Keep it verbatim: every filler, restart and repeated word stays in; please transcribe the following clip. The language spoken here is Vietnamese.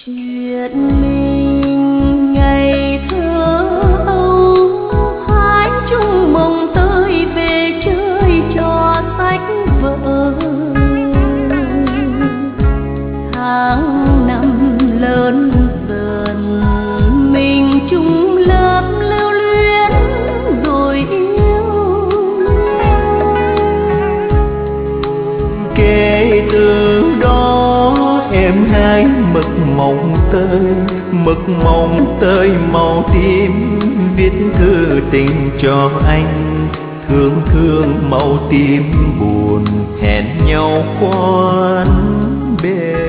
Chuyện mình ngày thơ ấu hái chung mộng tới về chơi trò sách vở. Tháng năm lớn dần mình chung lớp lưu luyến rồi yêu. Kể từ đó em hái mực mộng tơi, mực mộng tơi màu tím, viết thư tình cho anh. Thương thương màu tím buồn hẹn nhau quán bên.